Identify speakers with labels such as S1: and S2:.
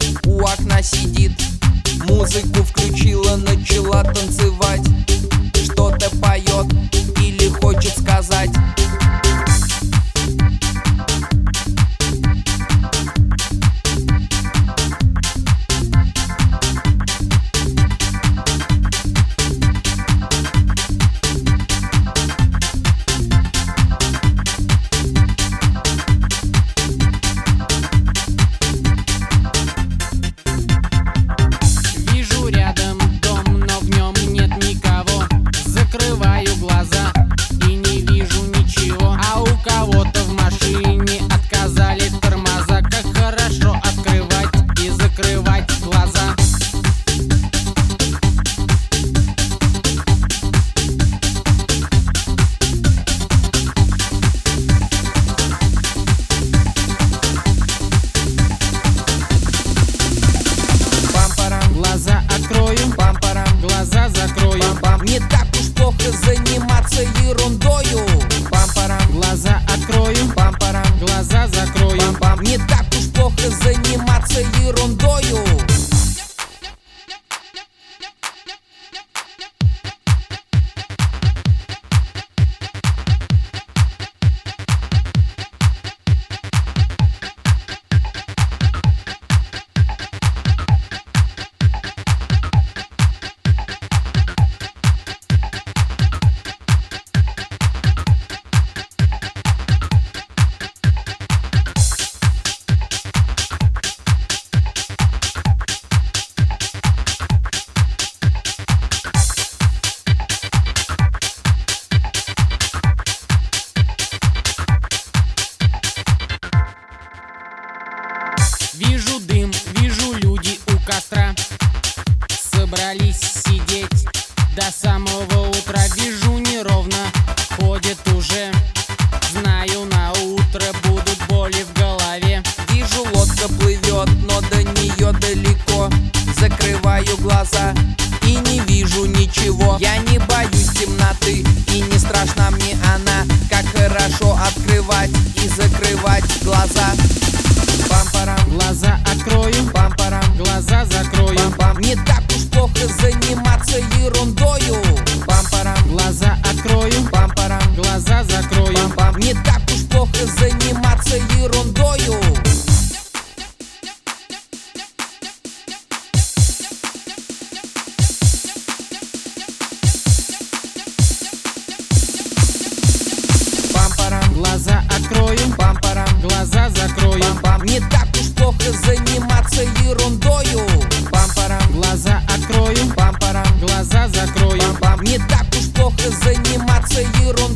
S1: у окна сидит, музыку включила, начала танцевать, что-то поет или хочет сказать.
S2: Глаза закрою.
S1: Не так уж плохо заниматься ерундою.
S2: Глаза открою. Глаза закрою.
S1: Не так уж плохо заниматься ерундою.
S2: Вижу дым, вижу люди у костра, собрались сидеть до самого утра. Вижу неровно, ходит уже, знаю, на утро будут боли в голове.
S1: Вижу, лодка плывет, но до нее далеко. Закрываю глаза и не вижу ничего. Я не боюсь темноты, и не страшна мне она. Как хорошо открывать и закрывать глаза.
S2: Глаза открою. Глаза закрою.
S1: Не так уж плохо заниматься ерундою.
S2: Глаза открою. Глаза закрою.
S1: Не так уж плохо заниматься ерундою.
S2: Глаза открою. Глаза закрою.
S1: Не так уж плохо заниматься ерундою.
S2: Глаза открою. Глаза закрою.
S1: Не так уж плохо заниматься ерундою.